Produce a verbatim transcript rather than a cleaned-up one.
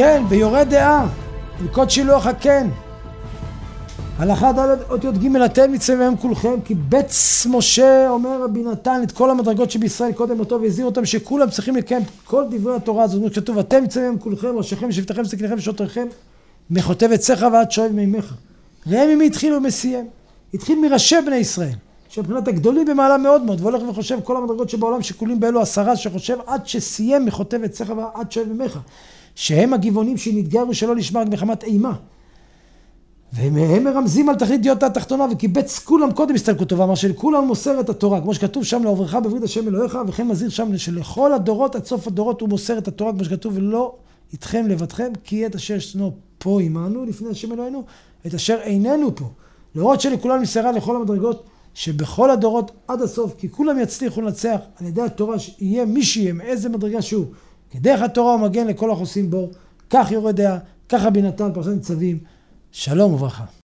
כן, ביורד דעה, בקוד שילוח הכן. הלכה ד' אותיות ג' אתם מצווים מהם כולכם, כי בץ משה אומר רבי נתן את כל המדרגות שבישראל קודם אותו והזהיר אותם שכולם צריכים לקיים כל דברי התורה הזאת. זאת כתוב, אתם מצווים מהם כולכם, ראשיכם, שבטיכם, סכניכם ושוטריכם, מחוטב עציך ועד שואב מימיך. ראם ממי התחיל ומסיים. התחיל מראשי בני ישראל, שבחינת הגדולים במעלה מאוד מאוד, והולך וחושב כל המדרגות שבעולם שכולים באלו עשרה שחושב עד שסיים מחוטב עציך ועד שואב מימיך, שהם הגבעונים שנתגרו שלא לשמר מחמת אימה. והם מרמזים על תכלית דיוטה התחתונה, וקיבץ כולם קודם הסתלקותו, ואמר שלכולם מוסר את התורה, כמו שכתוב שם לעוברך בברית השם אלוהיך, וכן מזהיר שם שלכל הדורות עד סוף הדורות הוא מוסר את התורה, כמו שכתוב, ולא איתכם לבדכם, כי את אשר ישנו פה עמנו לפני השם אלוהינו, את אשר איננו פה. להראות שלכולם מסרה לכל המדרגות, שבכל הדורות עד הסוף, כי כולם יצליחו לנצח על ידי התורה, שיהיה מי שיהיה, מאיזה מדרגה שהוא, כדרך התורה הוא מגן לכל החוסים בו, כך יורד דעה, כך רבי נתן פרשת ניצבים. שלום וברכה.